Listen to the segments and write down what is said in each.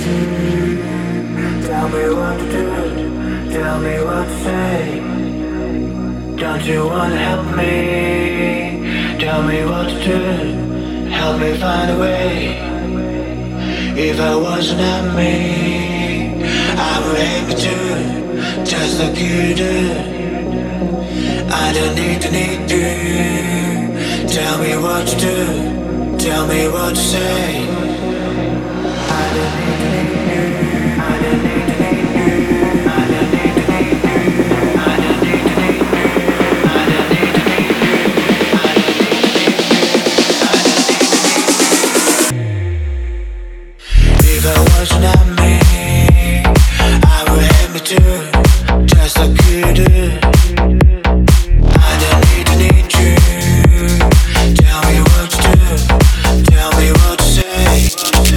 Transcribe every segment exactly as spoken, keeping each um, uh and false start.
Tell me what to do, tell me what to say. Don't you wanna help me? Tell me what to do, help me find a way. If I wasn't at me, I would hate me too, just like you do. I don't need to need you. Tell me what to do, tell me what to say. I don't need to need you. I don't need to need you. I don't need to need you. I don't need to need you. I don't need to need you. I don't need to need you. I don't need to need you. If I wasn't at me, I would hate me too, just like you do. I don't need to need you. Tell me what to do. Tell me what to say.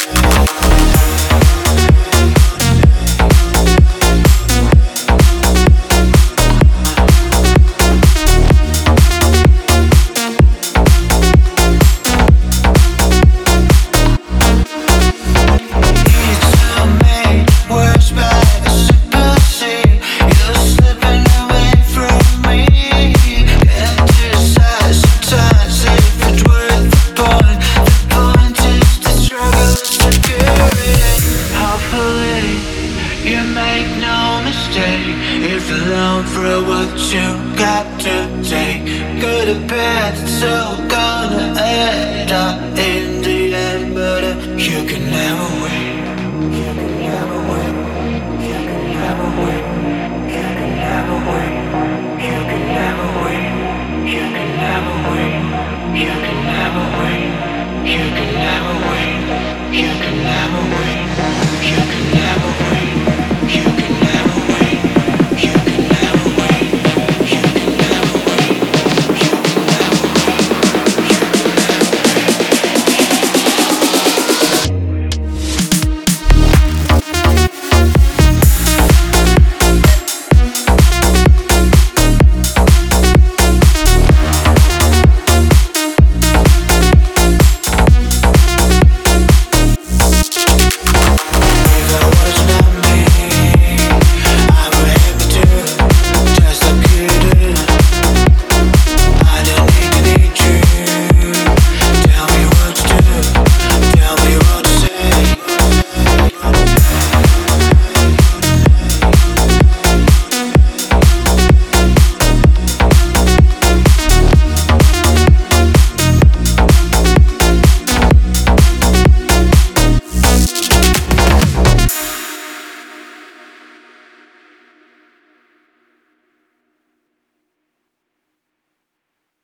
If you're alone for what you got to take, go to bed, it's all gonna end up in